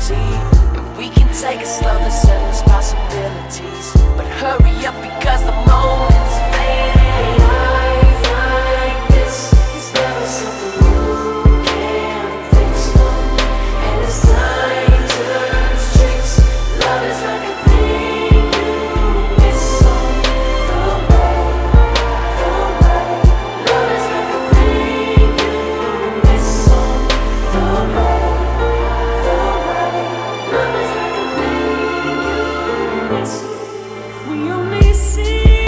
easy. And we can take it slow, there's endless possibilities. But hurry up because the moment's fading. Life like this is never something you can fix, no. And as time turns tricks, love is like a thing you miss on the way. Love is like a thing you miss on the way. Love is like a thing you miss. We only see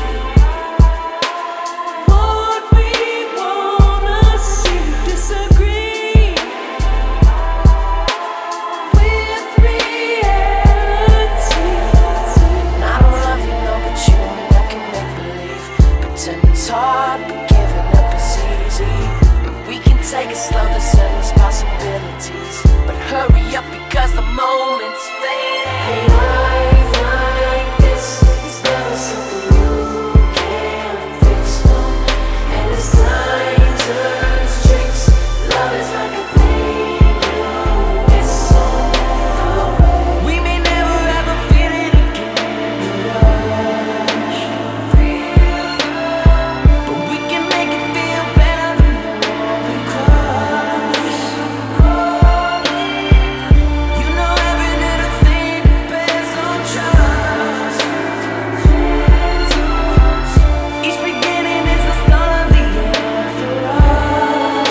what we wanna see. Disagree with reality. And I don't love you, no, but you and I can make believe. Pretend it's hard, but giving up is easy. And we can take it slow, there's endless possibilities. But hurry up because the moment's fading. Life like this is never something you can fix, no. And as time turns tricks, love is like a thing you miss on the way. We may never ever feel it again, rush, but we can make it feel better the more we cross. You know every little thing depends on trust. Each beginning is the start of the end for us.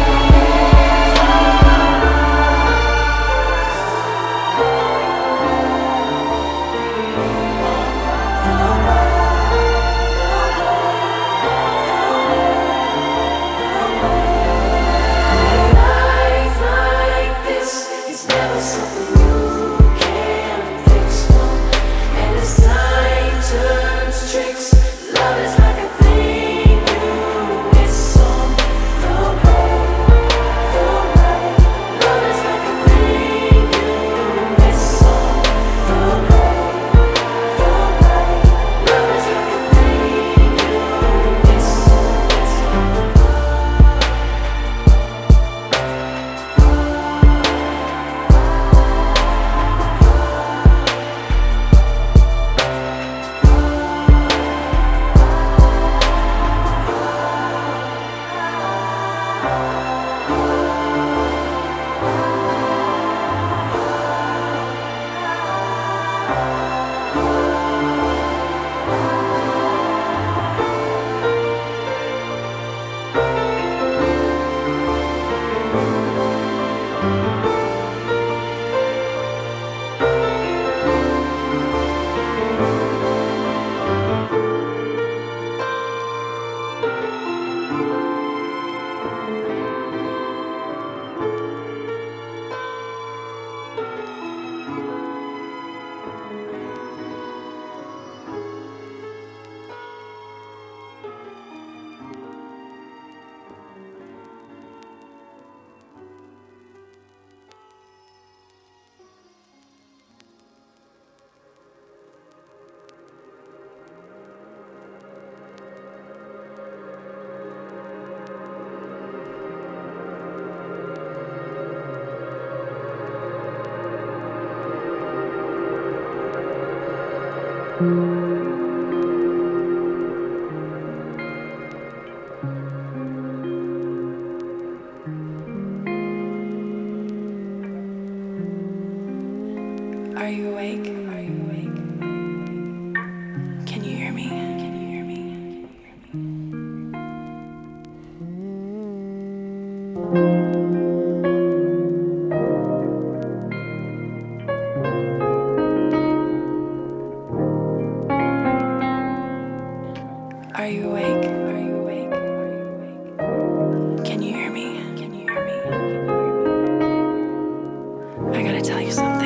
Life like this is never something you can fix, no. And as time turns tricks, love is like a thing you miss on the way. Love is like a thing you miss on the way. Love is like a thing you miss. Are you awake? Are you awake? Can you hear me? Can you hear me? Are you awake? Are you awake? Are you awake? Can you hear me? Can you hear me? I gotta tell you something.